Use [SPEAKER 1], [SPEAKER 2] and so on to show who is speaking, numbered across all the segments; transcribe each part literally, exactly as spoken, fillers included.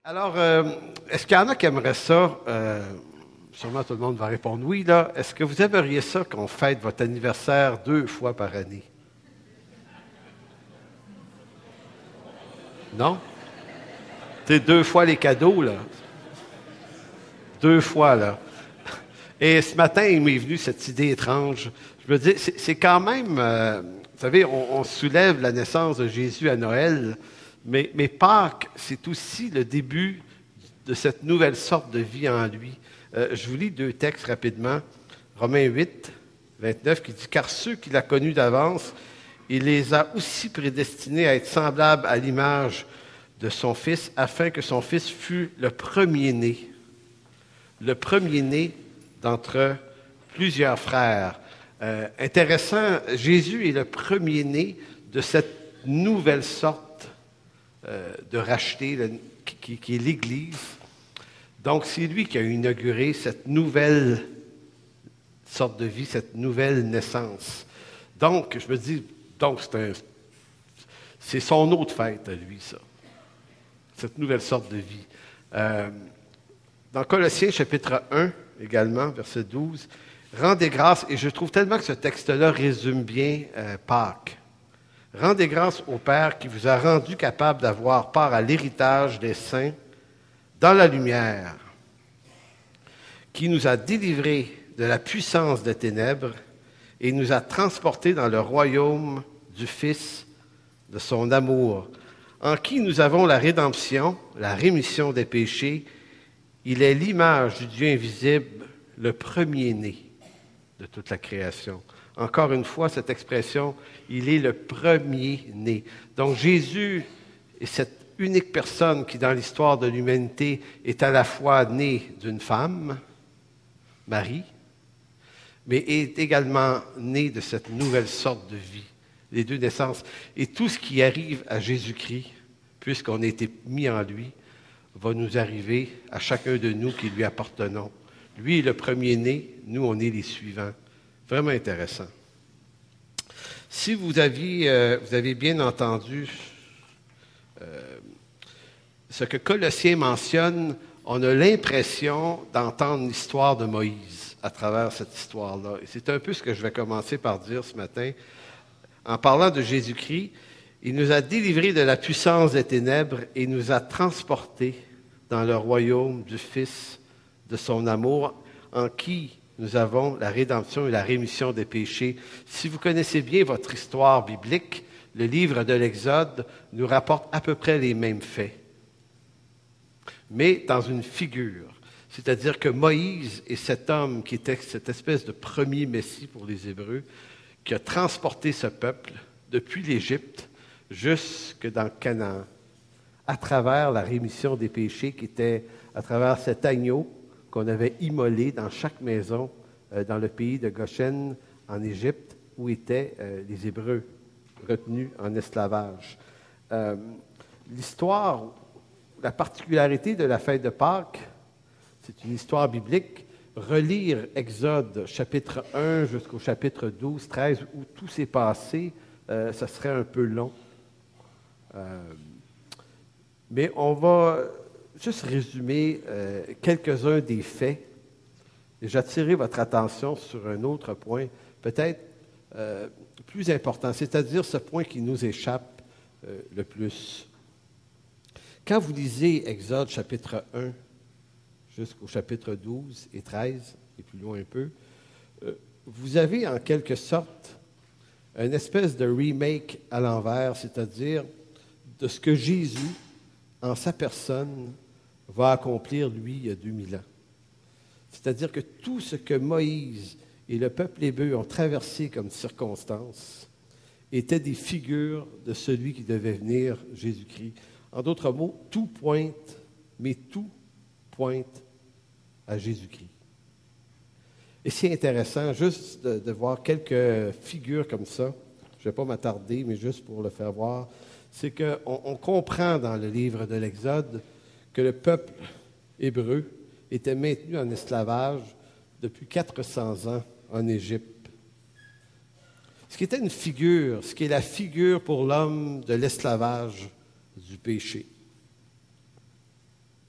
[SPEAKER 1] Alors, euh, est-ce qu'il y en a qui aimeraient ça? Euh, sûrement tout le monde va répondre oui, là. Est-ce que vous aimeriez ça qu'on fête votre anniversaire deux fois par année? Non? C'est deux fois les cadeaux, là. Deux fois, là. Et ce matin, il m'est venu cette idée étrange. Je me dis, c'est, c'est quand même, euh, vous savez, on, on soulève la naissance de Jésus à Noël, mais, mais Pâques, c'est aussi le début de cette nouvelle sorte de vie en lui. Euh, je vous lis deux textes rapidement. Romains huit, vingt-neuf, qui dit « Car ceux qu'il a connus d'avance, il les a aussi prédestinés à être semblables à l'image de son Fils, afin que son Fils fût le premier-né. » Le premier-né d'entre plusieurs frères. Euh, intéressant, Jésus est le premier-né de cette nouvelle sorte euh, de racheté, le, qui, qui est l'Église. Donc, c'est lui qui a inauguré cette nouvelle sorte de vie, cette nouvelle naissance. Donc, je me dis, donc c'est, un, c'est son autre fête à lui, ça. Cette nouvelle sorte de vie. Euh, dans Colossiens, chapitre un, également, verset douze, « Rendez grâce », et je trouve tellement que ce texte-là résume bien euh, Pâques. « Rendez grâce au Père qui vous a rendu capable d'avoir part à l'héritage des saints dans la lumière, qui nous a délivrés de la puissance des ténèbres et nous a transportés dans le royaume du Fils de son amour, en qui nous avons la rédemption, la rémission des péchés. Il est l'image du Dieu invisible, le premier-né de toute la création. » Encore une fois, cette expression, il est le premier-né. Donc Jésus est cette unique personne qui, dans l'histoire de l'humanité, est à la fois née d'une femme, Marie, mais est également né de cette nouvelle sorte de vie, les deux naissances. Et tout ce qui arrive à Jésus-Christ, puisqu'on a été mis en lui, va nous arriver à chacun de nous qui lui appartenons. Lui est le premier-né, nous, on est les suivants. Vraiment intéressant. Si vous aviez, euh, vous avez bien entendu euh, ce que Colossiens mentionne, on a l'impression d'entendre l'histoire de Moïse à travers cette histoire-là. Et c'est un peu ce que je vais commencer par dire ce matin. En parlant de Jésus-Christ, il nous a délivrés de la puissance des ténèbres et nous a transportés dans le royaume du Fils de son amour, en qui nous avons la rédemption et la rémission des péchés. Si vous connaissez bien votre histoire biblique, le livre de l'Exode nous rapporte à peu près les mêmes faits, mais dans une figure. C'est-à-dire que Moïse est cet homme qui était cette espèce de premier Messie pour les Hébreux, qui a transporté ce peuple depuis l'Égypte jusque dans Canaan, à travers la rémission des péchés qui était à travers cet agneau qu'on avait immolé dans chaque maison euh, dans le pays de Goshen, en Égypte, où étaient euh, les Hébreux retenus en esclavage. Euh, l'histoire, la particularité de la fête de Pâques, c'est une histoire biblique. Relire Exode chapitre un jusqu'au chapitre douze, treize, où tout s'est passé, euh, ça serait un peu long. Euh, mais on va juste résumer euh, quelques-uns des faits. Et j'attirerai votre attention sur un autre point, peut-être euh, plus important, c'est-à-dire ce point qui nous échappe euh, le plus. Quand vous lisez Exode chapitre un jusqu'au chapitre douze et treize, et plus loin un peu, euh, vous avez en quelque sorte une espèce de remake à l'envers, c'est-à-dire de ce que Jésus, en sa personne, va accomplir, lui, il y a deux mille ans. C'est-à-dire que tout ce que Moïse et le peuple hébreu ont traversé comme circonstances étaient des figures de celui qui devait venir, Jésus-Christ. En d'autres mots, tout pointe, mais tout pointe à Jésus-Christ. Et c'est intéressant juste de, de voir quelques figures comme ça. Je ne vais pas m'attarder, mais juste pour le faire voir. C'est qu'on on comprend dans le livre de l'Exode que le peuple hébreu était maintenu en esclavage depuis quatre cents ans en Égypte. Ce qui était une figure, ce qui est la figure pour l'homme de l'esclavage du péché.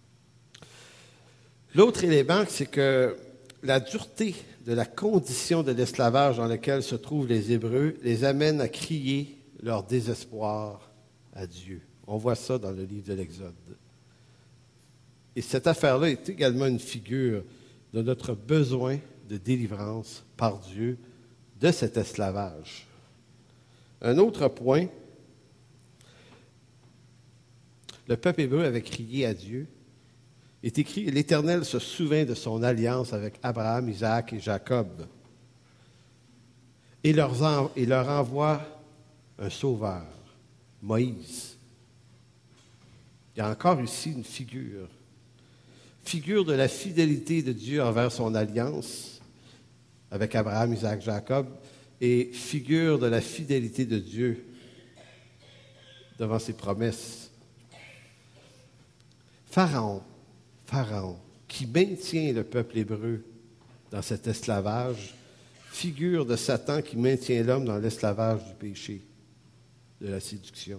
[SPEAKER 1] L'autre élément, c'est que la dureté de la condition de l'esclavage dans laquelle se trouvent les Hébreux les amène à crier leur désespoir à Dieu. On voit ça dans le livre de l'Exode. Et cette affaire-là est également une figure de notre besoin de délivrance par Dieu de cet esclavage. Un autre point, le peuple hébreu avait crié à Dieu. Il est écrit, l'Éternel se souvint de son alliance avec Abraham, Isaac et Jacob et leur, en, et leur envoie un sauveur, Moïse. Il y a encore ici une figure, figure de la fidélité de Dieu envers son alliance avec Abraham, Isaac, Jacob, et figure de la fidélité de Dieu devant ses promesses. Pharaon, Pharaon, qui maintient le peuple hébreu dans cet esclavage, figure de Satan qui maintient l'homme dans l'esclavage du péché, de la séduction.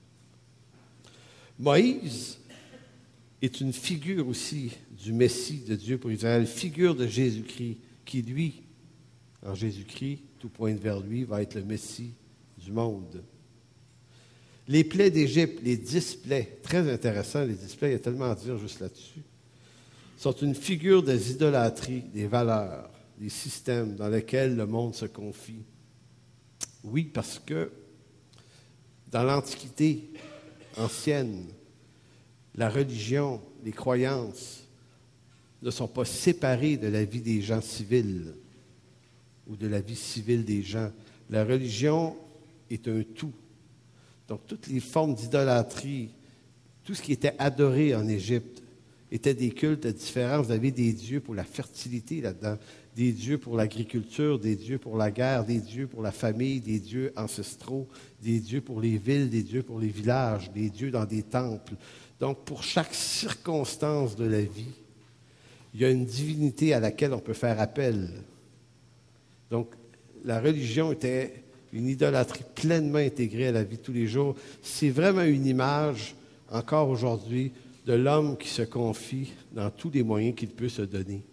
[SPEAKER 1] Moïse est une figure aussi du Messie de Dieu pour Israël, figure de Jésus-Christ, qui lui, en Jésus-Christ, tout pointe vers lui, va être le Messie du monde. Les plaies d'Égypte, les dix plaies, très intéressant, les dix plaies, il y a tellement à dire juste là-dessus, sont une figure des idolâtries, des valeurs, des systèmes dans lesquels le monde se confie. Oui, parce que dans l'Antiquité ancienne, la religion, les croyances ne sont pas séparées de la vie des gens civils ou de la vie civile des gens. La religion est un tout. Donc, toutes les formes d'idolâtrie, tout ce qui était adoré en Égypte, étaient des cultes différents. Vous avez des dieux pour la fertilité là-dedans, des dieux pour l'agriculture, des dieux pour la guerre, des dieux pour la famille, des dieux ancestraux, des dieux pour les villes, des dieux pour les villages, des dieux dans des temples. Donc, pour chaque circonstance de la vie, il y a une divinité à laquelle on peut faire appel. Donc, la religion était une idolâtrie pleinement intégrée à la vie de tous les jours. C'est vraiment une image, encore aujourd'hui, de l'homme qui se confie dans tous les moyens qu'il peut se donner.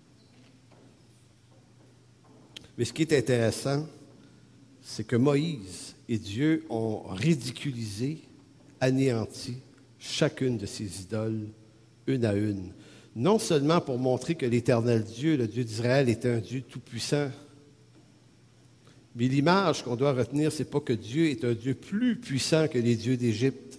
[SPEAKER 1] Mais ce qui est intéressant, c'est que Moïse et Dieu ont ridiculisé, anéanti chacune de ces idoles, une à une. Non seulement pour montrer que l'Éternel Dieu, le Dieu d'Israël, était un Dieu tout-puissant, mais l'image qu'on doit retenir, ce n'est pas que Dieu est un Dieu plus puissant que les dieux d'Égypte.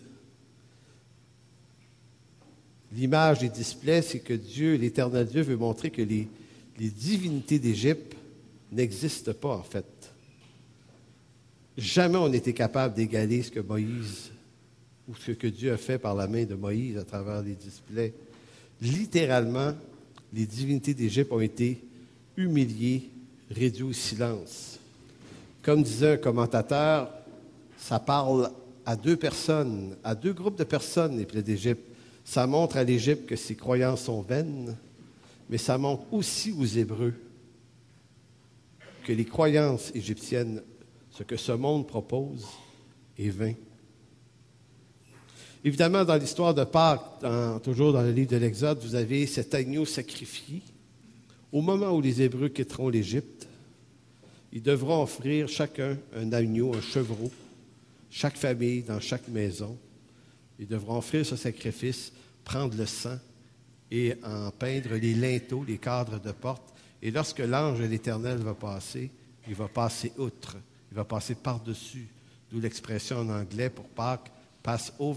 [SPEAKER 1] L'image des displays, c'est que Dieu, l'Éternel Dieu, veut montrer que les, les divinités d'Égypte n'existent pas, en fait. Jamais on n'était capable d'égaler ce que Moïse ou ce que Dieu a fait par la main de Moïse à travers les displays. Littéralement, les divinités d'Égypte ont été humiliées, réduites au silence. Comme disait un commentateur, ça parle à deux personnes, à deux groupes de personnes, les plaies d'Égypte. Ça montre à l'Égypte que ses croyances sont vaines, mais ça montre aussi aux Hébreux que les croyances égyptiennes, ce que ce monde propose, est vain. Évidemment, dans l'histoire de Pâques, dans, toujours dans le livre de l'Exode, vous avez cet agneau sacrifié. Au moment où les Hébreux quitteront l'Égypte, ils devront offrir chacun un agneau, un chevreau, chaque famille, dans chaque maison. Ils devront offrir ce sacrifice, prendre le sang et en peindre les linteaux, les cadres de porte. Et lorsque l'ange de l'Éternel va passer, il va passer outre, il va passer par-dessus, d'où l'expression en anglais pour Pâques, « pass over ».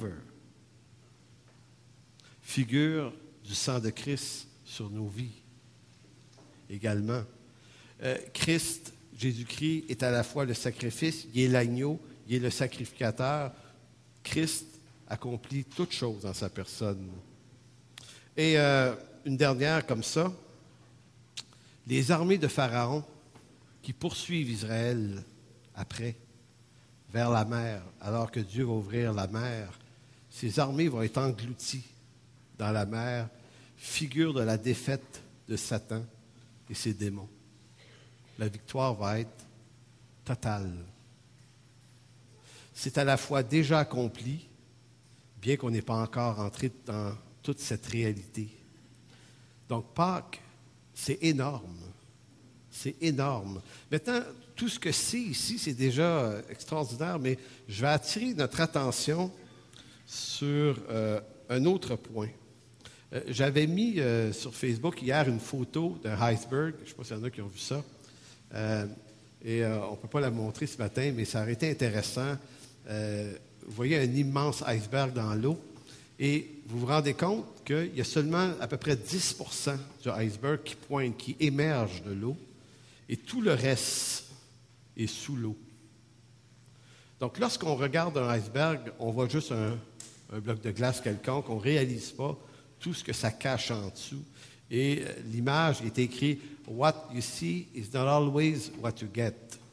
[SPEAKER 1] Figure du sang de Christ sur nos vies également. Euh, Christ, Jésus-Christ, est à la fois le sacrifice, il est l'agneau, il est le sacrificateur. Christ accomplit toutes choses dans sa personne. Et euh, une dernière comme ça, les armées de Pharaon qui poursuivent Israël après, vers la mer, alors que Dieu va ouvrir la mer, ces armées vont être englouties dans la mer, figure de la défaite de Satan et ses démons. La victoire va être totale. C'est à la fois déjà accompli, bien qu'on n'ait pas encore entré dans toute cette réalité. Donc, Pâques, c'est énorme. C'est énorme. Maintenant, tout ce que c'est ici, c'est déjà extraordinaire, mais je vais attirer notre attention sur euh, un autre point. Euh, j'avais mis euh, sur Facebook hier une photo d'un iceberg. Je ne sais pas s'il y en a qui ont vu ça. Euh, et euh, on ne peut pas la montrer ce matin, mais ça aurait été intéressant. Euh, vous voyez un immense iceberg dans l'eau. Et vous vous rendez compte qu'il y a seulement à peu près dix pour cent du iceberg qui pointe, qui émerge de l'eau. Et tout le reste est sous l'eau. Donc, lorsqu'on regarde un iceberg, on voit juste un, un bloc de glace quelconque. On ne réalise pas tout ce que ça cache en dessous. Et euh, l'image est écrite « What you see is not always what you get ».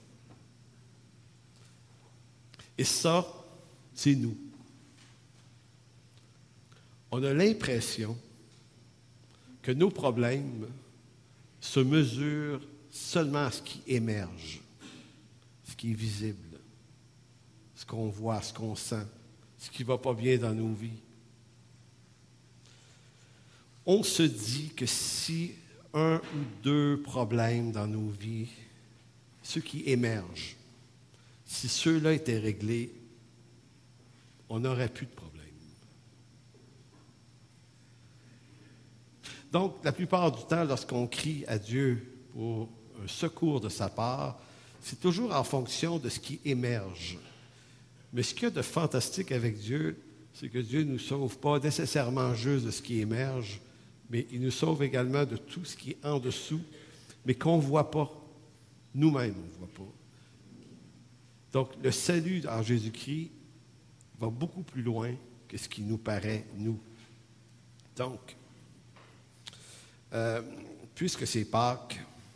[SPEAKER 1] Et ça, c'est nous. On a l'impression que nos problèmes se mesurent seulement à ce qui émerge, ce qui est visible, ce qu'on voit, ce qu'on sent, ce qui ne va pas bien dans nos vies. On se dit que si un ou deux problèmes dans nos vies, ceux qui émergent, si ceux-là étaient réglés, on n'aurait plus de problème. Donc, la plupart du temps, lorsqu'on crie à Dieu pour un secours de sa part, c'est toujours en fonction de ce qui émerge. Mais ce qu'il y a de fantastique avec Dieu, c'est que Dieu ne nous sauve pas nécessairement juste de ce qui émerge, mais il nous sauve également de tout ce qui est en dessous, mais qu'on ne voit pas. Nous-mêmes, on ne voit pas. Donc, le salut en Jésus-Christ va beaucoup plus loin que ce qui nous paraît, nous. Donc, euh, puisque c'est Pâques,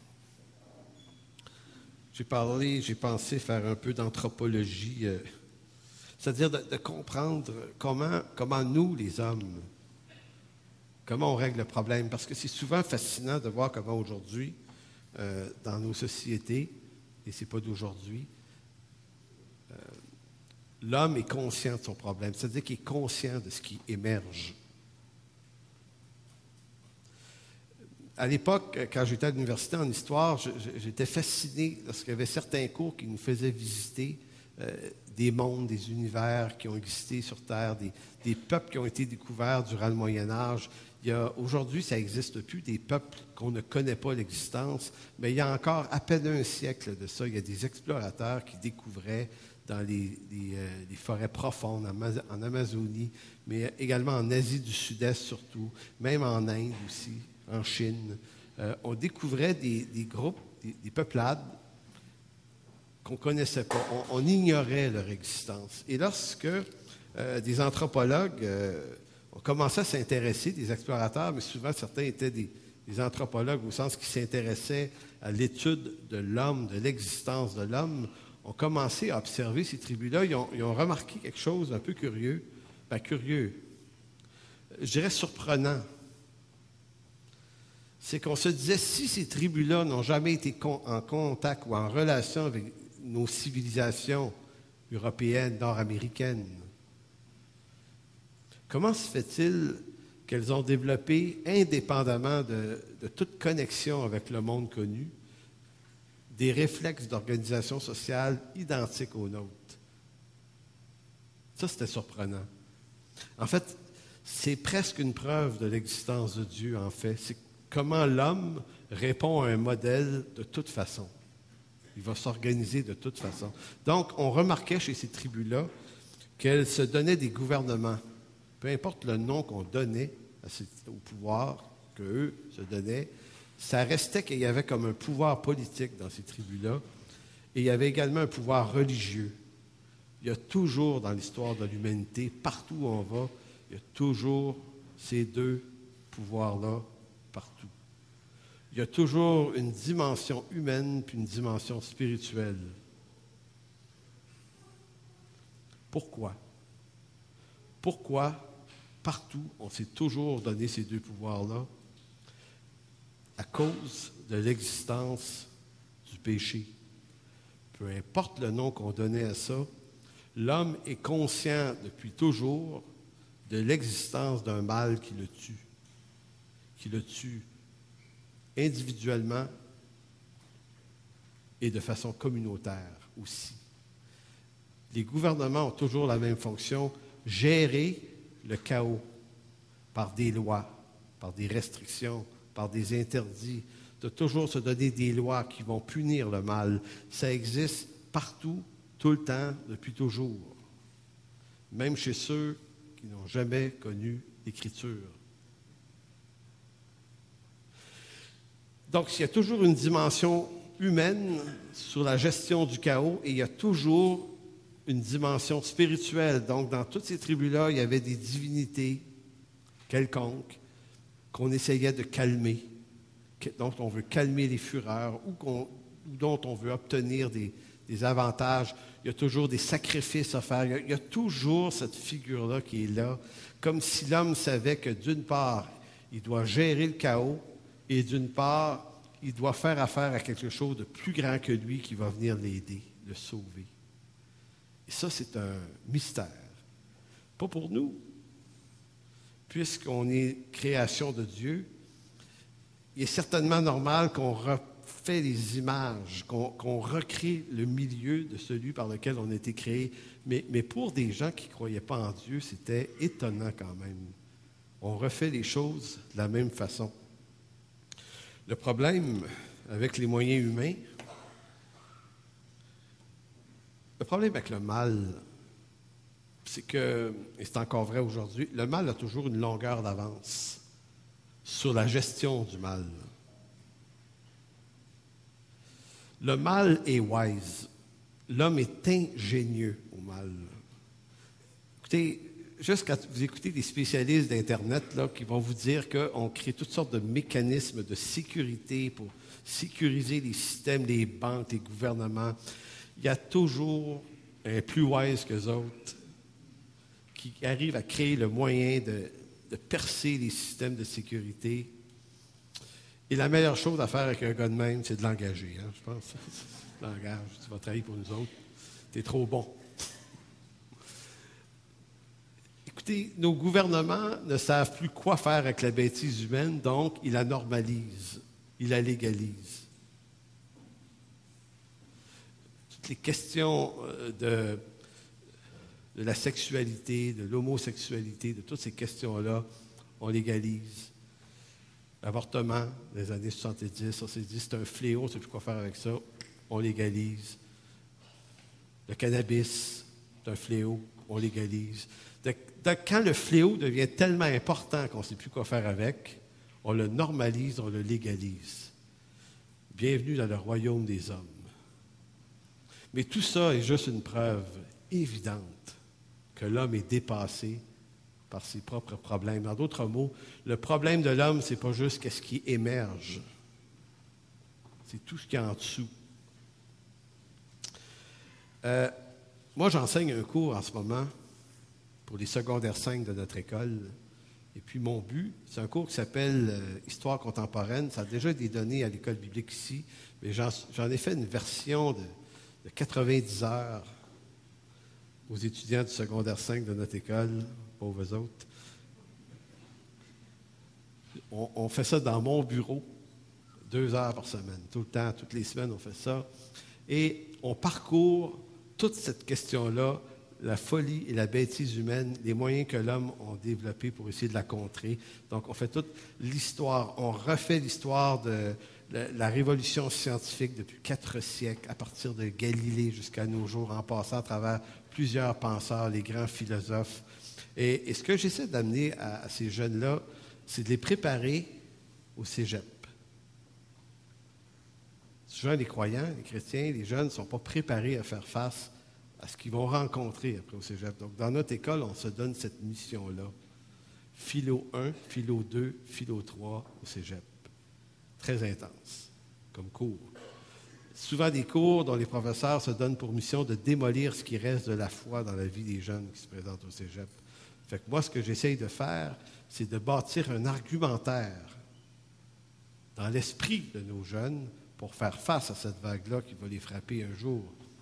[SPEAKER 1] j'ai parlé, j'ai pensé faire un peu d'anthropologie, euh, c'est-à-dire de, de comprendre comment, comment nous, les hommes, comment on règle le problème. Parce que c'est souvent fascinant de voir comment aujourd'hui, euh, dans nos sociétés, et ce n'est pas d'aujourd'hui, euh, l'homme est conscient de son problème, c'est-à-dire qu'il est conscient de ce qui émerge. À l'époque, quand j'étais à l'université en histoire, je, je, j'étais fasciné lorsqu'il y avait certains cours qui nous faisaient visiter euh, des mondes, des univers qui ont existé sur Terre, des, des peuples qui ont été découverts durant le Moyen Âge. Il y a, aujourd'hui, ça n'existe plus, des peuples qu'on ne connaît pas l'existence, mais il y a encore à peine un siècle de ça, il y a des explorateurs qui découvraient dans les, les, euh, les forêts profondes en, en Amazonie, mais également en Asie du Sud-Est surtout, même en Inde aussi, en Chine. Euh, on découvrait des, des groupes, des, des peuplades qu'on ne connaissait pas. On, on ignorait leur existence. Et lorsque euh, des anthropologues euh, ont commencé à s'intéresser, des explorateurs, mais souvent certains étaient des, des anthropologues au sens qu'ils s'intéressaient à l'étude de l'homme, de l'existence de l'homme, ont commencé à observer ces tribus-là. Ils ont, ils ont remarqué quelque chose d'un peu curieux. Ben, curieux. Je dirais surprenant. C'est qu'on se disait, si ces tribus-là n'ont jamais été con- en contact ou en relation avec nos civilisations européennes, nord-américaines, comment se fait-il qu'elles ont développé, indépendamment de, de toute connexion avec le monde connu, des réflexes d'organisation sociale identiques aux nôtres? Ça, c'était surprenant. En fait, c'est presque une preuve de l'existence de Dieu, en fait. C'est comment l'homme répond à un modèle de toute façon. Il va s'organiser de toute façon. Donc, on remarquait chez ces tribus-là qu'elles se donnaient des gouvernements. Peu importe le nom qu'on donnait à ces, au pouvoir qu'eux se donnaient, ça restait qu'il y avait comme un pouvoir politique dans ces tribus-là, et il y avait également un pouvoir religieux. Il y a toujours dans l'histoire de l'humanité, partout où on va, il y a toujours ces deux pouvoirs-là partout. Il y a toujours une dimension humaine puis une dimension spirituelle. Pourquoi? Pourquoi, partout, on s'est toujours donné ces deux pouvoirs-là? À cause de l'existence du péché. Peu importe le nom qu'on donnait à ça, l'homme est conscient depuis toujours de l'existence d'un mal qui le tue. qui le tuent individuellement et de façon communautaire aussi. Les gouvernements ont toujours la même fonction, gérer le chaos par des lois, par des restrictions, par des interdits, de toujours se donner des lois qui vont punir le mal. Ça existe partout, tout le temps, depuis toujours. Même chez ceux qui n'ont jamais connu l'Écriture. Donc, il y a toujours une dimension humaine sur la gestion du chaos et il y a toujours une dimension spirituelle. Donc, dans toutes ces tribus-là, il y avait des divinités quelconques qu'on essayait de calmer, dont on veut calmer les fureurs ou, qu'on, ou dont on veut obtenir des, des avantages. Il y a toujours des sacrifices à faire. Il y a, il y a toujours cette figure-là qui est là, comme si l'homme savait que d'une part, il doit gérer le chaos et d'une part, il doit faire affaire à quelque chose de plus grand que lui qui va venir l'aider, le sauver. Et ça, c'est un mystère. Pas pour nous, puisqu'on est création de Dieu. Il est certainement normal qu'on refait les images, qu'on, qu'on recrée le milieu de celui par lequel on a été créé. Mais, mais pour des gens qui ne croyaient pas en Dieu, c'était étonnant quand même. On refait les choses de la même façon. Le problème avec les moyens humains, le problème avec le mal, c'est que, et c'est encore vrai aujourd'hui, le mal a toujours une longueur d'avance sur la gestion du mal. Le mal est wise. L'homme est ingénieux au mal. Écoutez, juste quand vous écoutez des spécialistes d'Internet là, qui vont vous dire qu'on crée toutes sortes de mécanismes de sécurité pour sécuriser les systèmes, les banques, les gouvernements, il y a toujours un plus wise qu'eux autres qui arrive à créer le moyen de, de percer les systèmes de sécurité. Et la meilleure chose à faire avec un gars de même, c'est de l'engager. Hein, je pense. L'engage, tu vas travailler pour nous autres. Tu es trop bon. Écoutez, nos gouvernements ne savent plus quoi faire avec la bêtise humaine, donc ils la normalisent, ils la légalisent. Toutes les questions de, de la sexualité, de l'homosexualité, de toutes ces questions-là, on légalise. L'avortement, dans les années soixante-dix, on s'est dit c'est un fléau, on ne sait plus quoi faire avec ça, on légalise. Le cannabis, c'est un fléau, on légalise. De, de, quand le fléau devient tellement important qu'on ne sait plus quoi faire avec, on le normalise, on le légalise. Bienvenue dans le royaume des hommes. Mais tout ça est juste une preuve évidente que l'homme est dépassé par ses propres problèmes. En d'autres mots, le problème de l'homme, ce n'est pas juste qu'est-ce qui émerge. C'est tout ce qu'il y a en dessous. Euh, moi, j'enseigne un cours en ce moment pour les secondaires cinq de notre école. Et puis, mon but, c'est un cours qui s'appelle euh, Histoire contemporaine. Ça a déjà été donné à l'école biblique ici, mais j'en, j'en ai fait une version de, de quatre-vingt-dix heures aux étudiants du secondaire cinq de notre école, pauvres autres. On, on fait ça dans mon bureau, deux heures par semaine, tout le temps, toutes les semaines, on fait ça. Et on parcourt toute cette question-là, la folie et la bêtise humaine, les moyens que l'homme a développés pour essayer de la contrer. Donc, on fait toute l'histoire, on refait l'histoire de la, la révolution scientifique depuis quatre siècles, à partir de Galilée jusqu'à nos jours, en passant à travers plusieurs penseurs, les grands philosophes. Et, et ce que j'essaie d'amener à, à ces jeunes-là, c'est de les préparer au cégep. Souvent, les croyants, les chrétiens, les jeunes ne sont pas préparés à faire face à ce qu'ils vont rencontrer après au cégep. Donc, dans notre école, on se donne cette mission-là. Philo un, Philo deux, Philo trois au cégep. Très intense comme cours. Souvent des cours dont les professeurs se donnent pour mission de démolir ce qui reste de la foi dans la vie des jeunes qui se présentent au cégep. Fait que moi, ce que j'essaye de faire, c'est de bâtir un argumentaire dans l'esprit de nos jeunes pour faire face à cette vague-là qui va les frapper un jour.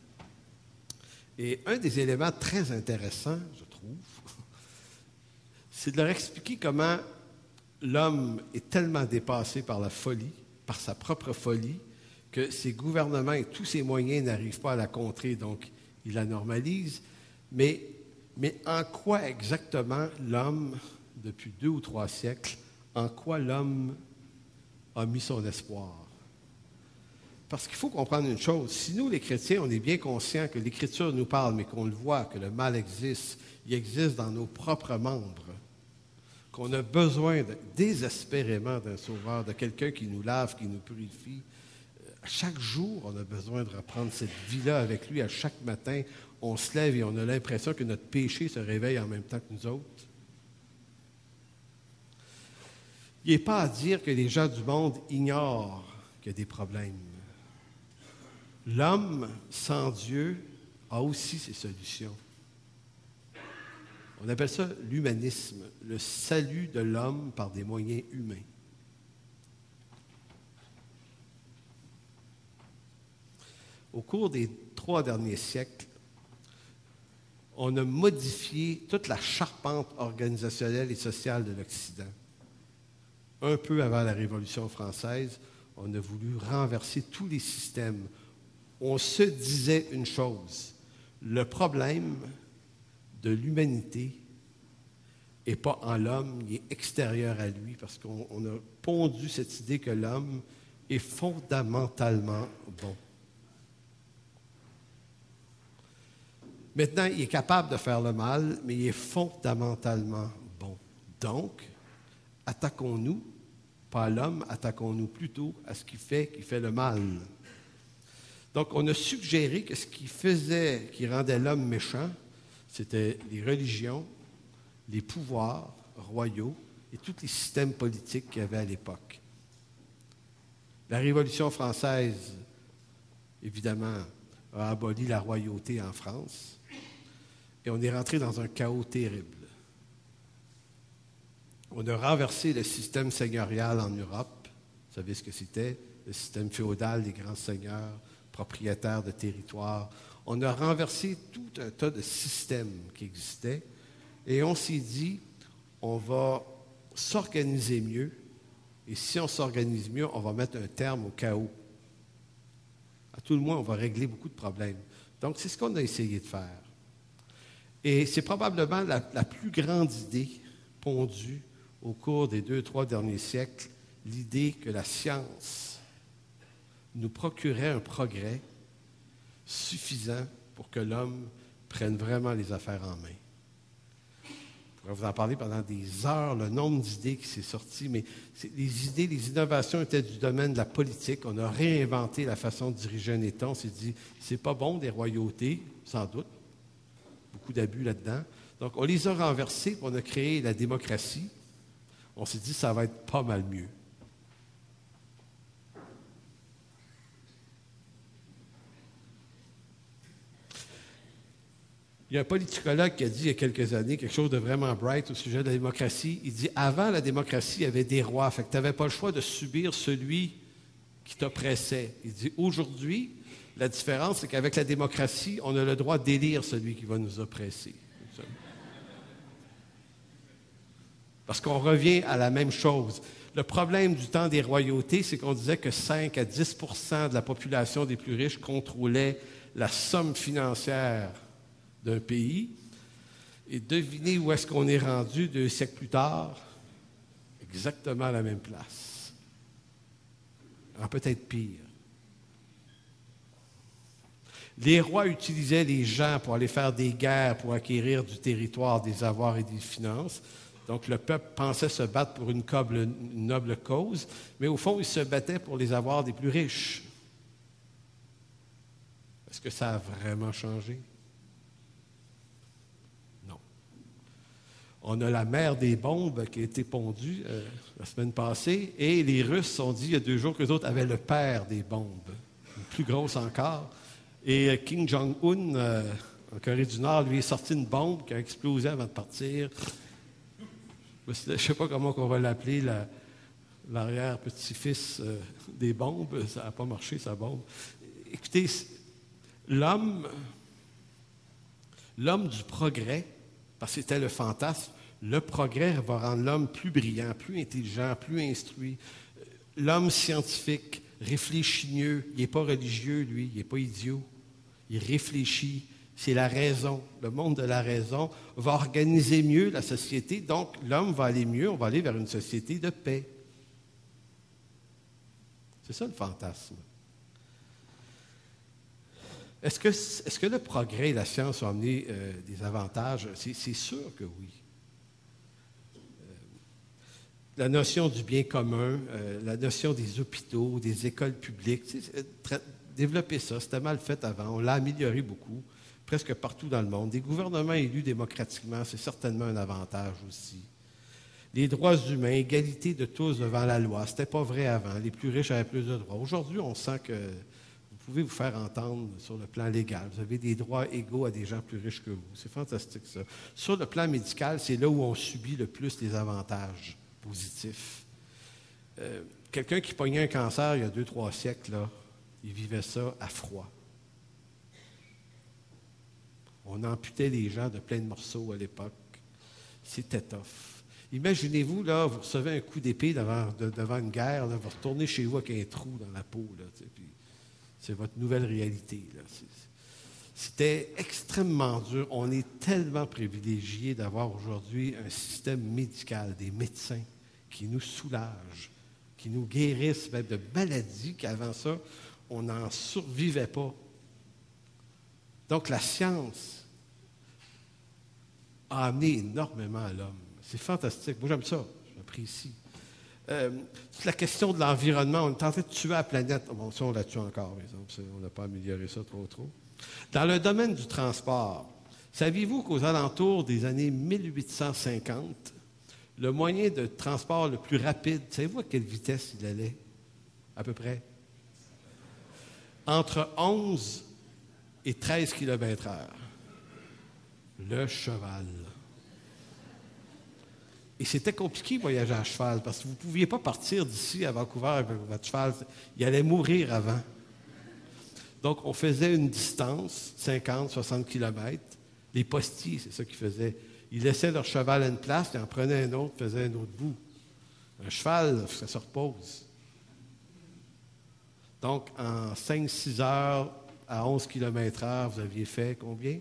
[SPEAKER 1] Et un des éléments très intéressants, je trouve, c'est de leur expliquer comment l'homme est tellement dépassé par la folie, par sa propre folie, que ses gouvernements et tous ses moyens n'arrivent pas à la contrer, donc il la normalise. Mais, mais en quoi exactement l'homme, depuis deux ou trois siècles, en quoi l'homme a mis son espoir? Parce qu'il faut comprendre une chose, si nous, les chrétiens, on est bien conscients que l'Écriture nous parle, mais qu'on le voit, que le mal existe, il existe dans nos propres membres, qu'on a besoin de, désespérément d'un sauveur, de quelqu'un qui nous lave, qui nous purifie. À chaque jour, on a besoin de reprendre cette vie-là avec lui. À chaque matin, on se lève et on a l'impression que notre péché se réveille en même temps que nous autres. Il n'est pas à dire que les gens du monde ignorent qu'il y a des problèmes. L'homme sans Dieu a aussi ses solutions. On appelle ça l'humanisme, le salut de l'homme par des moyens humains. Au cours des trois derniers siècles, on a modifié toute la charpente organisationnelle et sociale de l'Occident. Un peu avant la Révolution française, on a voulu renverser tous les systèmes. On se disait une chose, le problème de l'humanité n'est pas en l'homme, il est extérieur à lui, parce qu'on on a pondu cette idée que l'homme est fondamentalement bon. Maintenant, il est capable de faire le mal, mais il est fondamentalement bon. Donc, attaquons-nous, pas à l'homme, attaquons-nous plutôt à ce qui fait, qui fait le mal. Donc, on a suggéré que ce qui faisait, qui rendait l'homme méchant, c'était les religions, les pouvoirs royaux et tous les systèmes politiques qu'il y avait à l'époque. La Révolution française, évidemment, a aboli la royauté en France et on est rentré dans un chaos terrible. On a renversé le système seigneurial en Europe. Vous savez ce que c'était? Le système féodal des grands seigneurs, propriétaires de territoires. On a renversé tout un tas de systèmes qui existaient et on s'est dit, on va s'organiser mieux et si on s'organise mieux, on va mettre un terme au chaos. À tout le moins, on va régler beaucoup de problèmes. Donc, c'est ce qu'on a essayé de faire. Et c'est probablement la, la plus grande idée pondue au cours des deux, trois derniers siècles, l'idée que la science nous procurait un progrès suffisant pour que l'homme prenne vraiment les affaires en main. Je pourrais vous en parler pendant des heures, le nombre d'idées qui s'est sorti, mais les idées, les innovations étaient du domaine de la politique. On a réinventé la façon de diriger un État. On s'est dit, c'est pas bon des royautés, sans doute. Beaucoup d'abus là-dedans. Donc, on les a renversés, puis on a créé la démocratie. On s'est dit, ça va être pas mal mieux. Il y a un politicologue qui a dit il y a quelques années quelque chose de vraiment bright au sujet de la démocratie. Il dit, avant la démocratie, il y avait des rois. Fait que tu n'avais pas le choix de subir celui qui t'oppressait. Il dit, aujourd'hui, la différence, c'est qu'avec la démocratie, on a le droit d'élire celui qui va nous oppresser. Parce qu'on revient à la même chose. Le problème du temps des royautés, c'est qu'on disait que cinq à dix pour cent de la population des plus riches contrôlait la somme financière d'un pays. Et devinez où est-ce qu'on est rendu deux siècles plus tard? Exactement à la même place. En peut-être pire. Les rois utilisaient les gens pour aller faire des guerres, pour acquérir du territoire, des avoirs et des finances. Donc, le peuple pensait se battre pour une noble, une noble cause, mais au fond, il se battait pour les avoirs des plus riches. Est-ce que ça a vraiment changé? Non. On a la mer des bombes qui a été pondue euh, la semaine passée, et les Russes ont dit il y a deux jours que les autres avaient le père des bombes, une plus grosse encore. Et euh, Kim Jong-un, euh, en Corée du Nord, lui est sorti une bombe qui a explosé avant de partir. Je ne sais pas comment on va l'appeler, la, l'arrière-petit-fils euh, des bombes. Ça n'a pas marché, sa bombe. Écoutez, l'homme, l'homme du progrès, parce que c'était le fantasme, Le progrès va rendre l'homme plus brillant, plus intelligent, plus instruit. L'homme scientifique réfléchit mieux. Il n'est pas religieux, lui. Il n'est pas idiot. Il réfléchit. C'est la raison. Le monde de la raison va organiser mieux la société. Donc, l'homme va aller mieux. On va aller vers une société de paix. C'est ça le fantasme. Est-ce que, est-ce que le progrès et la science ont amené euh, des avantages? C'est, c'est sûr que oui. Euh, la notion du bien commun, euh, la notion des hôpitaux, des écoles publiques, tra- développer ça, c'était mal fait avant. On l'a amélioré beaucoup, presque partout dans le monde. Des gouvernements élus démocratiquement, c'est certainement un avantage aussi. Les droits humains, égalité de tous devant la loi, c'était pas vrai avant. Les plus riches avaient plus de droits. Aujourd'hui, on sent que vous pouvez vous faire entendre sur le plan légal. Vous avez des droits égaux à des gens plus riches que vous. C'est fantastique, ça. Sur le plan médical, c'est là où on subit le plus les avantages positifs. Euh, quelqu'un qui pognait un cancer il y a deux, trois siècles, là, il vivait ça à froid. On amputait les gens de plein de morceaux à l'époque. C'était tough. Imaginez-vous, là, vous recevez un coup d'épée devant, de, devant une guerre, là, vous retournez chez vous avec un trou dans la peau, là, tu sais, puis c'est votre nouvelle réalité, là. C'est, c'était extrêmement dur. On est tellement privilégiés d'avoir aujourd'hui un système médical, des médecins qui nous soulagent, qui nous guérissent même de maladies qu'avant ça, on n'en survivait pas. Donc, la science a amené énormément à l'homme. C'est fantastique. Moi, j'aime ça. J'apprécie. Euh, c'est la question de l'environnement. On est en train de tuer la planète. Bon, ça, on la tue encore, par exemple. On n'a pas amélioré ça trop, trop. Dans le domaine du transport, saviez-vous qu'aux alentours des années mille huit cent cinquante, le moyen de transport le plus rapide, savez-vous à quelle vitesse il allait? À peu près? Entre onze et treize kilomètres heure. Le cheval. Et c'était compliqué de voyager à cheval, parce que vous ne pouviez pas partir d'ici à Vancouver avec votre cheval. Il allait mourir avant. Donc, on faisait une distance, cinquante, soixante kilomètres. Les postiers, c'est ça qu'ils faisaient. Ils laissaient leur cheval à une place, ils en prenaient un autre, faisaient un autre bout. Un cheval, ça se repose. Donc, en cinq six heures, à onze kilomètres heure, vous aviez fait combien?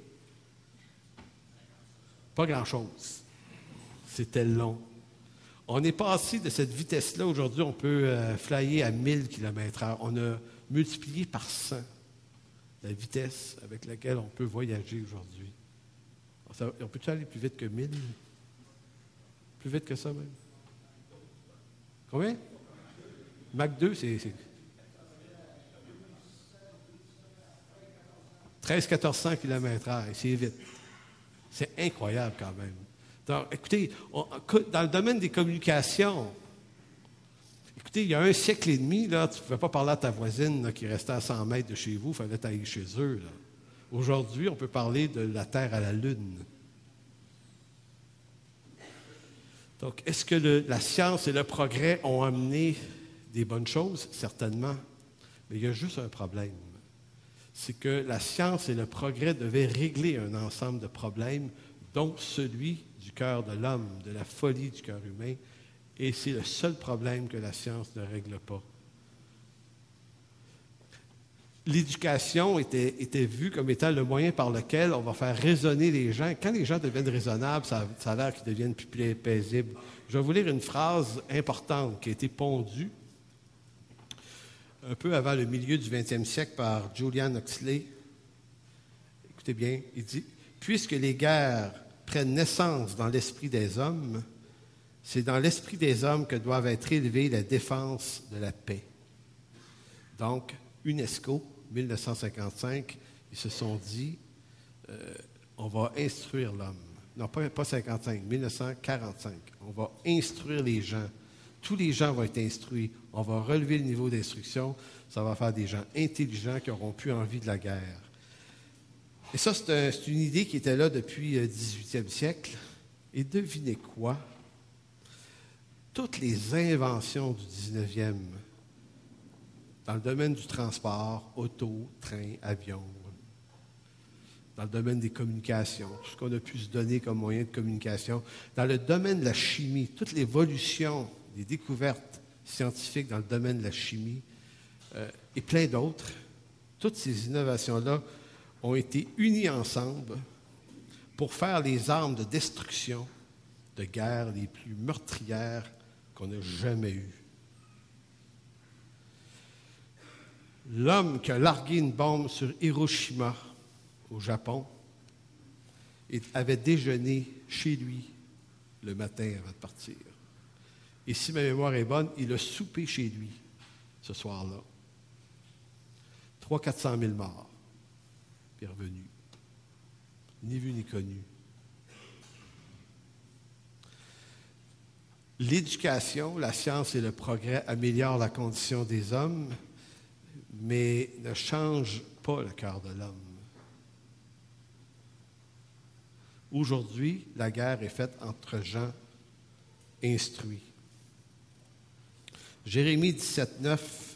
[SPEAKER 1] Pas grand-chose. C'était long. On est passé de cette vitesse-là. Aujourd'hui, on peut euh, flyer à mille kilomètres heure. On a multiplié par cent la vitesse avec laquelle on peut voyager aujourd'hui. Ça, on peut-tu aller plus vite que mille? Plus vite que ça, même? Combien? Mach deux, c'est... c'est... treize à quatorze cents kilomètres heure, c'est vite. C'est incroyable quand même. Donc, écoutez, on, dans le domaine des communications, écoutez, il y a un siècle et demi, là, tu ne pouvais pas parler à ta voisine là, qui restait à cent mètres de chez vous, il fallait aller chez eux. Là. Aujourd'hui, on peut parler de la Terre à la Lune. Donc, est-ce que le, la science et le progrès ont amené des bonnes choses? Certainement. Mais il y a juste un problème. C'est que la science et le progrès devaient régler un ensemble de problèmes, dont celui du cœur de l'homme, de la folie du cœur humain, et c'est le seul problème que la science ne règle pas. L'éducation était, était vue comme étant le moyen par lequel on va faire raisonner les gens. Quand les gens deviennent raisonnables, ça, ça a l'air qu'ils deviennent plus paisibles. Je vais vous lire une phrase importante qui a été pondue un peu avant le milieu du vingtième siècle par Julian Huxley. Écoutez bien, il dit « Puisque les guerres prennent naissance dans l'esprit des hommes, c'est dans l'esprit des hommes que doivent être élevées la défense de la paix. » Donc, UNESCO, mille neuf cent cinquante-cinq, ils se sont dit euh, on va instruire l'homme. Non, pas, pas cinquante-cinq, mille neuf cent quarante-cinq. On va instruire les gens. Tous les gens vont être instruits. On va relever le niveau d'instruction. Ça va faire des gens intelligents qui n'auront plus envie de la guerre. Et ça, c'est, un, c'est une idée qui était là depuis le dix-huitième siècle. Et devinez quoi? Toutes les inventions du dix-neuvième, dans le domaine du transport, auto, train, avion, dans le domaine des communications, tout ce qu'on a pu se donner comme moyen de communication, dans le domaine de la chimie, toute l'évolution des découvertes scientifiques dans le domaine de la chimie euh, et plein d'autres, toutes ces innovations-là ont été unies ensemble pour faire les armes de destruction, de guerre les plus meurtrières qu'on a jamais eues. L'homme qui a largué une bombe sur Hiroshima, au Japon, avait déjeuné chez lui le matin avant de partir. Et si ma mémoire est bonne, il a soupé chez lui ce soir-là. trois cents à quatre cent mille morts. Puis revenu. Ni vu ni connu. L'éducation, la science et le progrès améliorent la condition des hommes, mais ne changent pas le cœur de l'homme. Aujourd'hui, la guerre est faite entre gens instruits. Jérémie dix-sept, neuf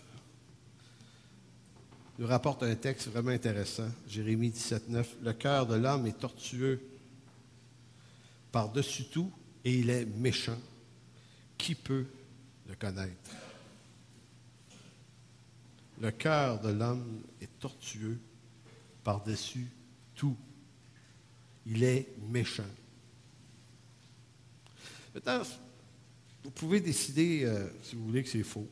[SPEAKER 1] nous rapporte un texte vraiment intéressant. Jérémie dix-sept, neuf. Le cœur de l'homme est tortueux par-dessus tout et il est méchant. Qui peut le connaître? Le cœur de l'homme est tortueux par-dessus tout. Il est méchant. Maintenant, vous pouvez décider, euh, si vous voulez, que c'est faux.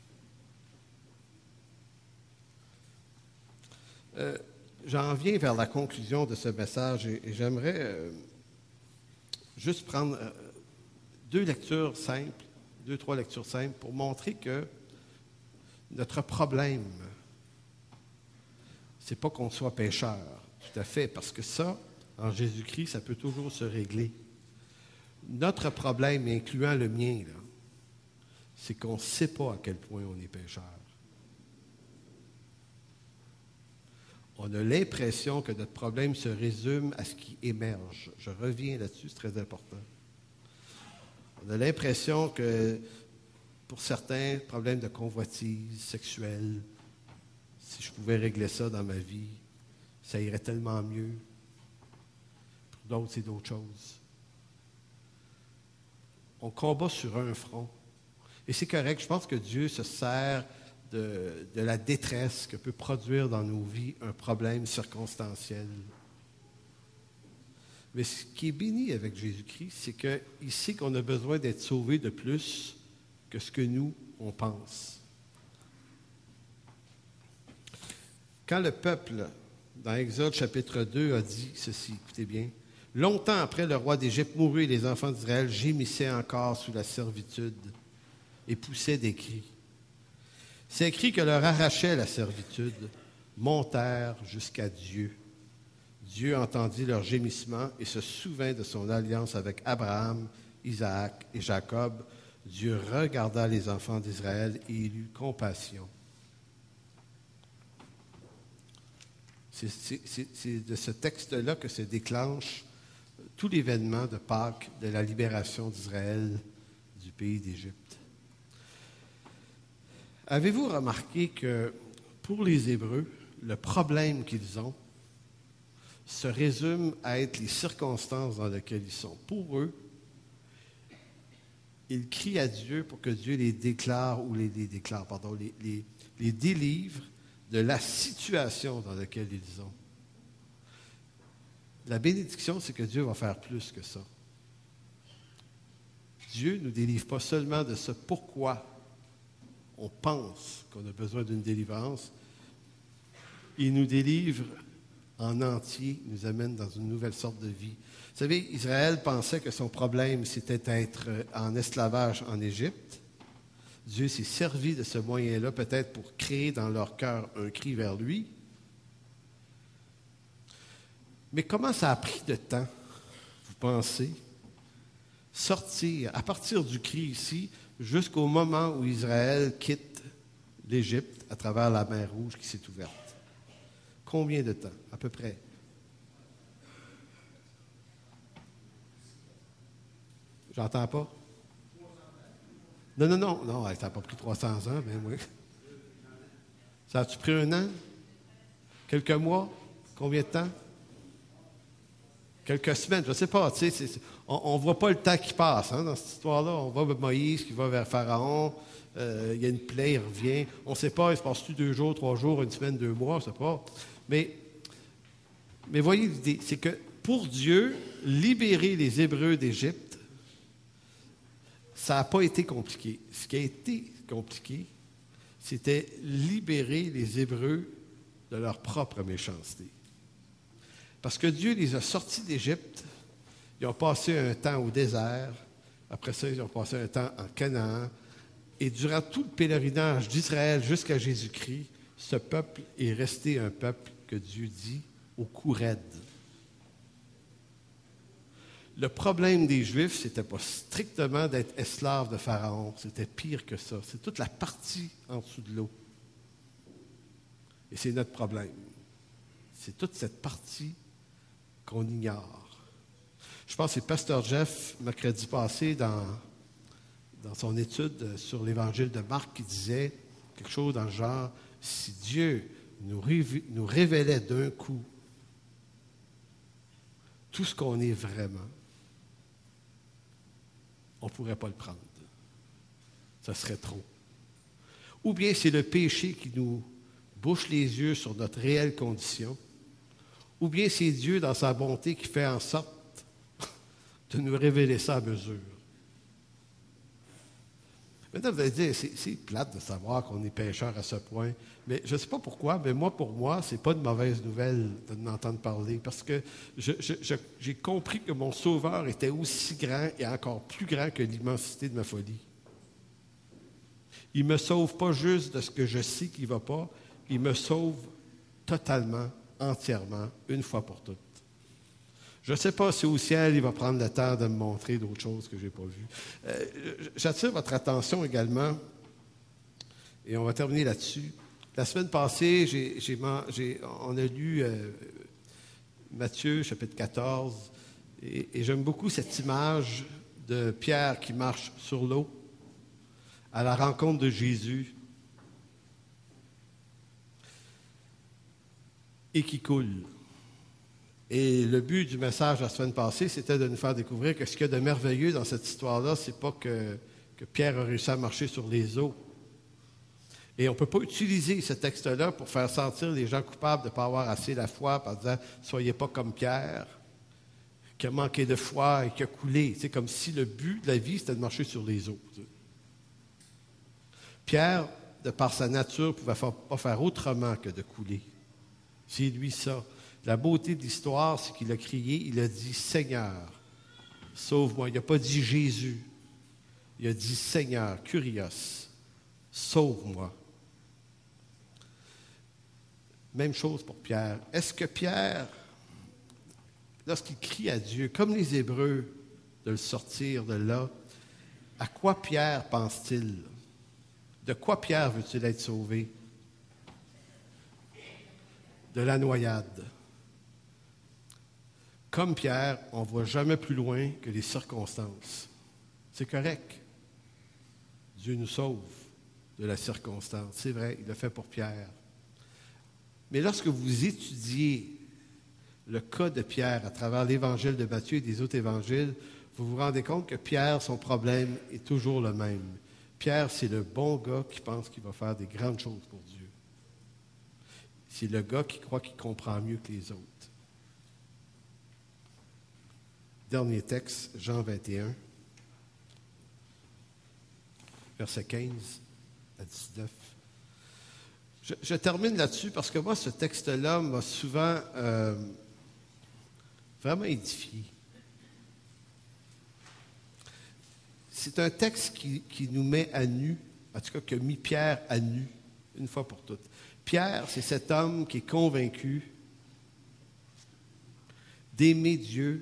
[SPEAKER 1] Euh, j'en viens vers la conclusion de ce message et, et j'aimerais euh, juste prendre euh, deux lectures simples, deux, trois lectures simples pour montrer que notre problème, c'est pas qu'on soit pécheur, tout à fait, parce que ça, en Jésus-Christ, ça peut toujours se régler. Notre problème, incluant le mien, là, c'est qu'on ne sait pas à quel point on est pécheur. On a l'impression que notre problème se résume à ce qui émerge. Je reviens là-dessus, c'est très important. On a l'impression que, pour certains, problèmes de convoitise sexuelle, si je pouvais régler ça dans ma vie, ça irait tellement mieux. Pour d'autres, c'est d'autres choses. On combat sur un front. Et c'est correct, je pense que Dieu se sert de, de la détresse que peut produire dans nos vies un problème circonstanciel. Mais ce qui est béni avec Jésus-Christ, c'est qu'il sait qu'on a besoin d'être sauvé de plus que ce que nous, on pense. Quand le peuple, dans Exode chapitre deux, a dit ceci, écoutez bien, « Longtemps après, le roi d'Égypte mourut et les enfants d'Israël gémissaient encore sous la servitude et poussaient des cris. Ces cris que leur arrachait la servitude montèrent jusqu'à Dieu. Dieu entendit leurs gémissements et se souvint de son alliance avec Abraham, Isaac et Jacob. Dieu regarda les enfants d'Israël et il eut compassion. » C'est, c'est, c'est, c'est de ce texte-là que se déclenche tout l'événement de Pâques, de la libération d'Israël du pays d'Égypte. Avez-vous remarqué que pour les Hébreux, le problème qu'ils ont se résume à être les circonstances dans lesquelles ils sont? Pour eux, ils crient à Dieu pour que Dieu les déclare, ou les, les déclare, pardon, les, les, les délivre de la situation dans laquelle ils sont. La bénédiction, c'est que Dieu va faire plus que ça. Dieu ne nous délivre pas seulement de ce pourquoi on pense qu'on a besoin d'une délivrance. Il nous délivre en entier, il nous amène dans une nouvelle sorte de vie. Vous savez, Israël pensait que son problème, c'était d'être en esclavage en Égypte. Dieu s'est servi de ce moyen-là, peut-être pour créer dans leur cœur un cri vers lui. Mais comment ça a pris de temps, vous pensez, sortir, à partir du cri ici, jusqu'au moment où Israël quitte l'Égypte à travers la mer Rouge qui s'est ouverte? Combien de temps, à peu près? J'entends pas? Non, non, non, non, ça n'a pas pris trois cents ans, mais oui. Ça a-tu pris un an? Quelques mois? Combien de temps? quelques semaines, je ne sais pas, tu sais, c'est- on ne voit pas le temps qui passe hein, dans cette histoire-là. On voit Moïse qui va vers Pharaon, euh, il y a une plaie, il revient. On ne sait pas, il se passe-tu deux jours, trois jours, une semaine, deux mois, on ne sait pas. Mais, mais voyez l'idée, c'est que pour Dieu, libérer les Hébreux d'Égypte, ça n'a pas été compliqué. Ce qui a été compliqué, c'était libérer les Hébreux de leur propre méchanceté. Parce que Dieu les a sortis d'Égypte, ils ont passé un temps au désert, après ça, ils ont passé un temps en Canaan, et durant tout le pèlerinage d'Israël jusqu'à Jésus-Christ, ce peuple est resté un peuple que Dieu dit au cou raide. Le problème des Juifs, c'était pas strictement d'être esclaves de Pharaon, c'était pire que ça. C'est toute la partie en dessous de l'eau. Et c'est notre problème. C'est toute cette partie qu'on ignore. Je pense que c'est Pasteur Jeff, mercredi passé, dans, dans son étude sur l'Évangile de Marc, qui disait quelque chose dans le genre, si Dieu nous, rév- nous révélait d'un coup tout ce qu'on est vraiment, on ne pourrait pas le prendre. Ça serait trop. Ou bien c'est le péché qui nous bouche les yeux sur notre réelle condition, ou bien c'est Dieu dans sa bonté qui fait en sorte de nous révéler ça à mesure. Maintenant, vous allez dire, c'est, c'est plate de savoir qu'on est pécheur à ce point, mais je ne sais pas pourquoi, mais moi, pour moi, c'est pas une mauvaise nouvelle de m'entendre parler, parce que je, je, je, j'ai compris que mon Sauveur était aussi grand et encore plus grand que l'immensité de ma folie. Il ne me sauve pas juste de ce que je sais qui ne va pas, il me sauve totalement, entièrement, une fois pour toutes. Je ne sais pas si au ciel, il va prendre le temps de me montrer d'autres choses que je n'ai pas vues. Euh, j'attire votre attention également, et on va terminer là-dessus. La semaine passée, j'ai, j'ai, j'ai, on a lu euh, Matthieu, chapitre quatorze, et, et j'aime beaucoup cette image de Pierre qui marche sur l'eau à la rencontre de Jésus et qui coule. Et le but du message la semaine passée, c'était de nous faire découvrir que ce qu'il y a de merveilleux dans cette histoire-là, c'est pas que, que Pierre a réussi à marcher sur les eaux. Et on ne peut pas utiliser ce texte-là pour faire sentir les gens coupables de ne pas avoir assez la foi en disant « Soyez pas comme Pierre, qui a manqué de foi et qui a coulé. » C'est comme si le but de la vie, c'était de marcher sur les eaux. Pierre, de par sa nature, ne pouvait pas faire autrement que de couler. C'est lui ça. La beauté de l'histoire, c'est qu'il a crié, il a dit « Seigneur, sauve-moi ». Il n'a pas dit « Jésus ». Il a dit « Seigneur, Kyrios, sauve-moi ». Même chose pour Pierre. Est-ce que Pierre, lorsqu'il crie à Dieu, comme les Hébreux, de le sortir de là, à quoi Pierre pense-t-il? De quoi Pierre veut-il être sauvé? De la noyade. Comme Pierre, on ne voit jamais plus loin que les circonstances. C'est correct. Dieu nous sauve de la circonstance. C'est vrai, il l'a fait pour Pierre. Mais lorsque vous étudiez le cas de Pierre à travers l'Évangile de Matthieu et des autres évangiles, vous vous rendez compte que Pierre, son problème est toujours le même. Pierre, c'est le bon gars qui pense qu'il va faire des grandes choses pour Dieu. C'est le gars qui croit qu'il comprend mieux que les autres. Dernier texte, Jean vingt et un, versets quinze à dix-neuf. Je, je termine là-dessus parce que moi, ce texte-là m'a souvent euh, vraiment édifié. C'est un texte qui, qui nous met à nu, en tout cas qui a mis Pierre à nu, une fois pour toutes. Pierre, c'est cet homme qui est convaincu d'aimer Dieu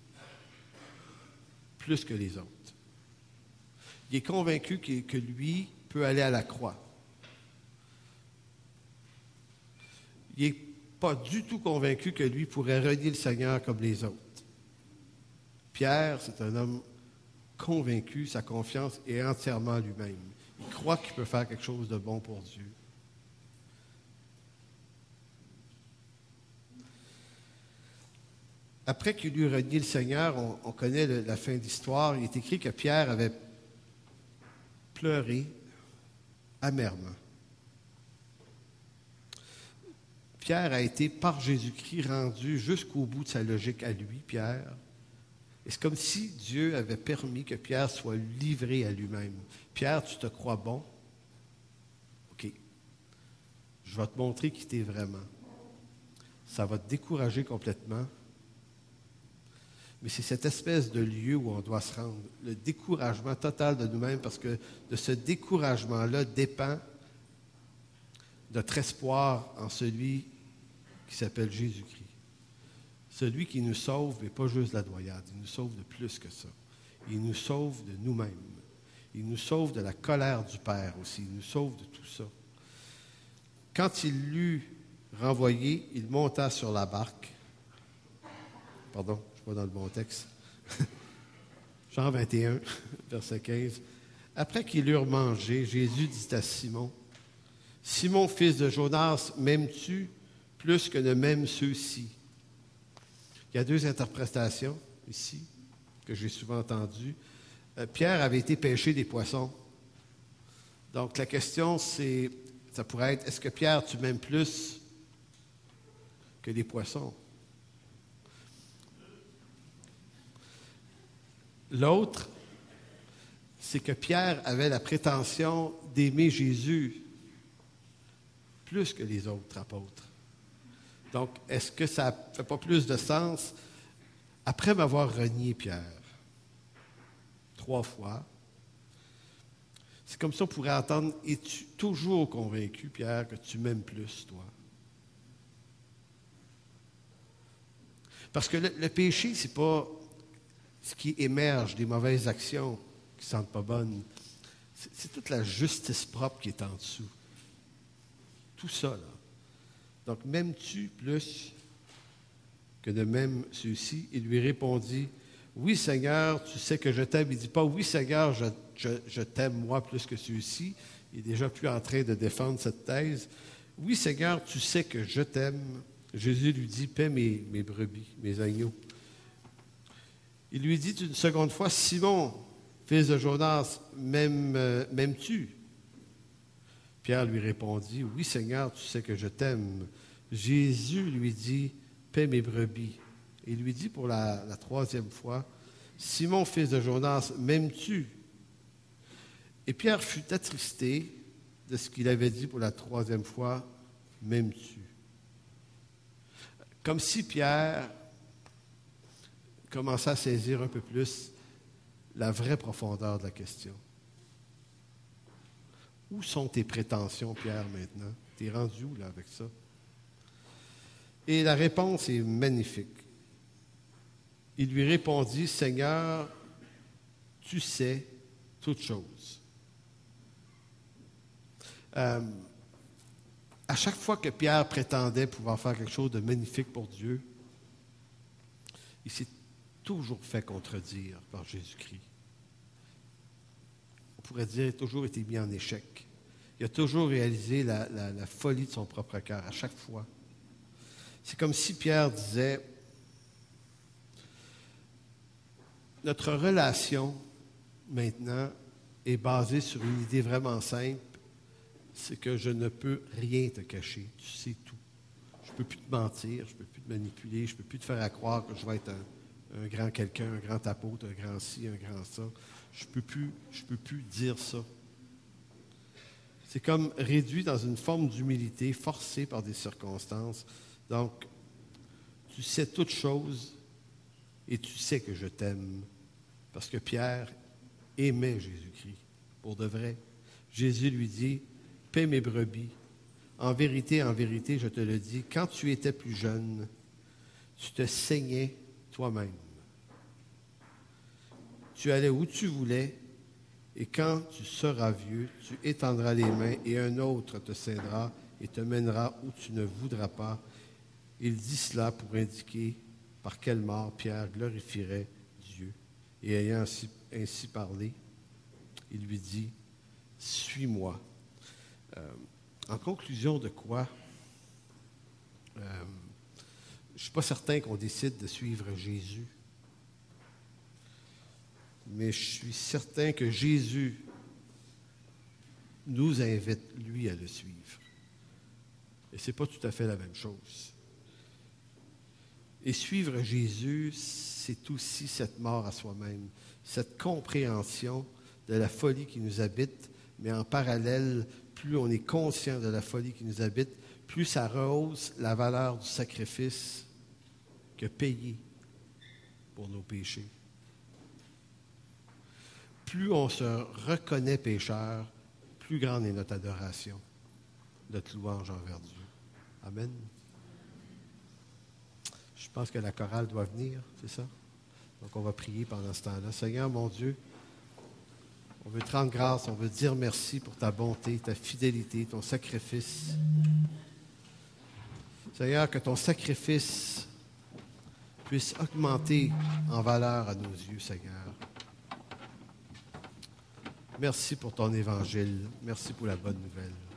[SPEAKER 1] plus que les autres. Il est convaincu que, que lui peut aller à la croix. Il n'est pas du tout convaincu que lui pourrait renier le Seigneur comme les autres. Pierre, c'est un homme convaincu, sa confiance est entièrement en lui-même. Il croit qu'il peut faire quelque chose de bon pour Dieu. après qu'il eut renié le Seigneur, on, on connaît le, la fin de l'histoire, il est écrit que Pierre avait pleuré amèrement. Pierre a été, par Jésus-Christ, rendu jusqu'au bout de sa logique à lui, Pierre. Et c'est comme si Dieu avait permis que Pierre soit livré à lui-même. Pierre, tu te crois bon? OK. Je vais te montrer qui t'es vraiment. Ça va te décourager complètement. Mais c'est cette espèce de lieu où on doit se rendre. Le découragement total de nous-mêmes, parce que de ce découragement-là dépend notre espoir en celui qui s'appelle Jésus-Christ. Celui qui nous sauve, mais pas juste de la noyade. Il nous sauve de plus que ça. Il nous sauve de nous-mêmes. Il nous sauve de la colère du Père aussi. Il nous sauve de tout ça. Quand il l'eut renvoyé, il monta sur la barque. Pardon, je ne suis pas dans le bon texte. Jean vingt et un, verset quinze. Après qu'ils eurent mangé, Jésus dit à Simon, « Simon, fils de Jonas, m'aimes-tu plus que ne m'aiment ceux-ci? » Il y a deux interprétations ici que j'ai souvent entendues. Euh, Pierre avait été pêcher des poissons. Donc la question, c'est, ça pourrait être, est-ce que Pierre, tu m'aimes plus que les poissons? L'autre, c'est que Pierre avait la prétention d'aimer Jésus plus que les autres apôtres. Donc, est-ce que ça ne fait pas plus de sens? Après m'avoir renié Pierre trois fois, c'est comme ça on pourrait entendre, es-tu toujours convaincu, Pierre, que tu m'aimes plus, toi? Parce que le, le péché, c'est pas ce qui émerge des mauvaises actions qui ne sentent pas bonnes. C'est, c'est toute la justice propre qui est en dessous. Tout ça, là. Donc, m'aimes-tu plus que de même ceux-ci? Il lui répondit, oui, Seigneur, tu sais que je t'aime. Il ne dit pas, oui, Seigneur, je, je, je t'aime moi plus que ceux-ci. Il est déjà plus en train de défendre cette thèse. Oui, Seigneur, tu sais que je t'aime. Jésus lui dit, paie mes, mes brebis, mes agneaux. Il lui dit une seconde fois, Simon, fils de Jonas, m'aimes, euh, m'aimes-tu? Pierre lui répondit, oui, Seigneur, tu sais que je t'aime. Jésus lui dit, paie mes brebis. Et il lui dit pour la, la troisième fois, Simon, fils de Jonas, m'aimes-tu? Et Pierre fut attristé de ce qu'il avait dit pour la troisième fois, m'aimes-tu? Comme si Pierre commençait à saisir un peu plus la vraie profondeur de la question. Où sont tes prétentions, Pierre, maintenant? T'es rendu où, là, avec ça? Et la réponse est magnifique. Il lui répondit, Seigneur, tu sais toutes choses. Euh, à chaque fois que Pierre prétendait pouvoir faire quelque chose de magnifique pour Dieu, il s'est toujours fait contredire par Jésus-Christ. On pourrait dire, il a toujours été mis en échec. Il a toujours réalisé la, la, la folie de son propre cœur, à chaque fois. C'est comme si Pierre disait, notre relation, maintenant, est basée sur une idée vraiment simple, c'est que je ne peux rien te cacher, tu sais tout. Je ne peux plus te mentir, je ne peux plus te manipuler, je ne peux plus te faire à croire que je vais être un, un grand quelqu'un, un grand apôtre, un grand ci, un grand ça. Je ne peux plus, je peux plus dire ça. C'est comme réduit dans une forme d'humilité, forcé par des circonstances. Donc, tu sais toutes choses et tu sais que je t'aime. Parce que Pierre aimait Jésus-Christ, pour de vrai. Jésus lui dit, paie mes brebis. En vérité, en vérité, je te le dis, quand tu étais plus jeune, tu te saignais toi-même. Tu allais où tu voulais, et quand tu seras vieux, tu étendras les mains, et un autre te ceindra et te mènera où tu ne voudras pas. Il dit cela pour indiquer par quelle mort Pierre glorifierait Dieu. Et ayant ainsi, ainsi parlé, il lui dit, « Suis-moi. Euh, » En conclusion de quoi, euh, je ne suis pas certain qu'on décide de suivre Jésus, mais je suis certain que Jésus nous invite, lui, à le suivre. Et ce n'est pas tout à fait la même chose. Et suivre Jésus, c'est aussi cette mort à soi-même, cette compréhension de la folie qui nous habite, mais en parallèle, plus on est conscient de la folie qui nous habite, plus ça rehausse la valeur du sacrifice que payer pour nos péchés. Plus on se reconnaît pécheur, plus grande est notre adoration, notre louange envers Dieu. Amen. Je pense que la chorale doit venir, c'est ça? Donc on va prier pendant ce temps-là. Seigneur, mon Dieu, on veut te rendre grâce, on veut te dire merci pour ta bonté, ta fidélité, ton sacrifice. Seigneur, que ton sacrifice puisse augmenter en valeur à nos yeux, Seigneur. Merci pour ton évangile. Merci pour la bonne nouvelle.